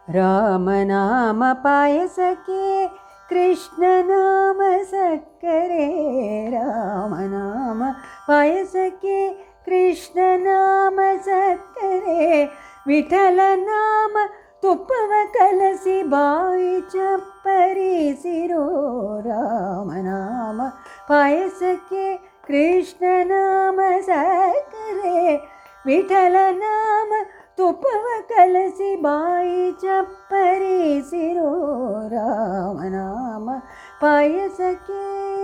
ರಾಮನಾಮ ಪಾಯಸಕ್ಕೆ ಕೃಷ್ಣನಾಮ ಸಕ್ಕರೆ, ರಾಮನಾಮ ಪಾಯಸಕ್ಕೆ ಕೃಷ್ಣನಾಮ ಸಕ್ಕರೆ, ವಿಠಲನಾಮ ತುಪ್ಪವ ಕಲಸಿ ಬಾಯಿ ಚಪ್ಪರಿಸಿರೋ, ರಾಮನಾಮ ಪಾಯಸಕ್ಕೆ ಕೃಷ್ಣನಾಮ ಸಕ್ಕರೆ, ವಿಠಲನಾಮ ತುಪ್ಪವ ಕಲಸಿ ಬಾಯಿ ಚಪ್ಪರಿಸಿರೋ, ರಾಮನಾಮ ಪಾಯಸಕ್ಕೆ.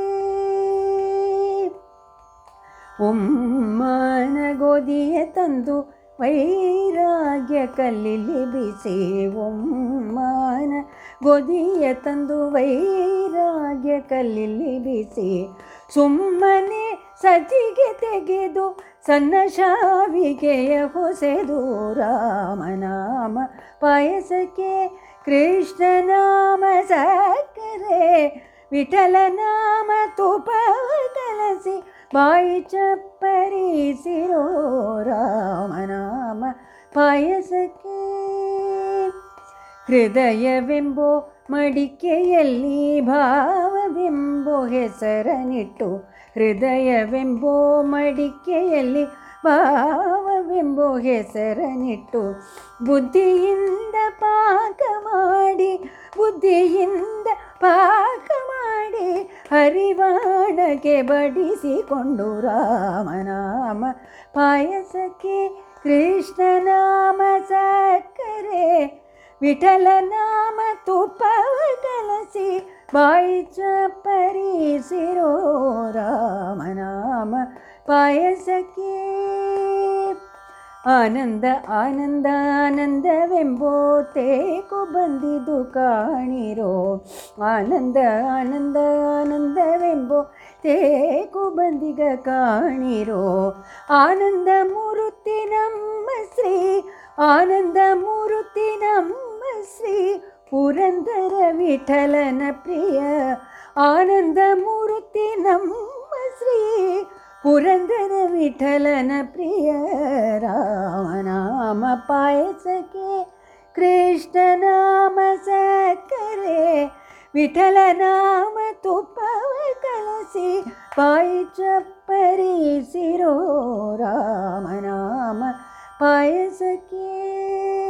ಉಮ್ಮಾನ ಗೋಧಿಯ ತಂದು ವೈರಾಗ್ಯ ಕಲ್ಲಿಲಿ ಬಿಸಿ, ಉಮ್ಮಾನ ಗೋಧಿಯ ತಂದು ವೈರಾಗ್ಯ ಕಲ್ಲಿಲಿ ಬಿಸಿ, ಸುಮ್ಮನೆ ಸಜ್ಜಿಗೆ ತೆಗೆದು ಸಣ್ಣ ಶಾವಿಗೆಯ ಹೊಸೆದು, ರಾಮನಾಮ ಪಾಯಸಕ್ಕೆ ಕೃಷ್ಣನಾಮ ಸಕ್ಕರೆ, ವಿಠಲನಾಮ ತುಪ್ಪವ ಕಲಸಿ ಬಾಯಿ ಚಪ್ಪರಿಸಿರೋ, ರಾಮನಾಮ ಪಾಯಸಕ್ಕೆ. ಹೃದಯವೆಂಬೋ ಮಡಿಕೆಯಲ್ಲಿ ಭಾವವೆಂಬೋ ಹೆಸರನಿಟ್ಟು, ಹೃದಯವೆಂಬೋ ಮಡಿಕೆಯಲ್ಲಿ ಭಾವವೆಂಬೋ ಹೆಸರನಿಟ್ಟು, ಬುದ್ಧಿಯಿಂದ ಪಾಕ ಮಾಡಿ, ಬುದ್ಧಿಯಿಂದ ಪಾಕ ಮಾಡಿ ಹರಿವಾಣಕ್ಕೆ ಬಡಿಸಿಕೊಂಡು, ರಾಮನಾಮ ಪಾಯಸಕ್ಕೆ ಕೃಷ್ಣನಾಮ ಸಕ್ಕರೆ, ವಿಠಲನಾಮ ತುಪ್ಪವ ಕಲಸಿ ಬಾಯಿ ಚಪ್ಪರಿಸಿರೋ, ರಾಮನಾಮ ಪಾಯಸಕ್ಕೆ. ಆನಂದ ಆನಂದ ಆನಂದವೆಂಬೋ ತೇಕು ಬಂದಿದು ಕಾಣಿರೋ, ಆನಂದ ಆನಂದ ಆನಂದವೆಂಬೋ ತೇಕು ಬಂದಿಗ ಕಾಣಿರೋ, ಆನಂದ ಮೂರುತಿ ನಮ್ಮ ಶ್ರೀ, ಆನಂದ ಮೂರುತಿ ನಮ್ಮ ಶ್ರೀ ಪುರಂದರ ವಿಠಲನ ಪ್ರಿಯ, ಆನಂದ ಮೂರುತಿ ನಮ್ಮ ಶ್ರೀ ಪುರಂದರ ವಿಠಲನ ಪ್ರಿಯ, ರಾಮನಾಮ ಪಾಯಸಕ್ಕೆ ಕೃಷ್ಣನಾಮ ಸಕ್ಕರೆ, ವಿಠಲನಾಮ ತುಪ್ಪವ ಕಲಸಿ ಬಾಯಿ ಚಪ್ಪರಿಸಿರೋ, ರಾಮನಾಮ ಪಾಯಸಕ್ಕೆ.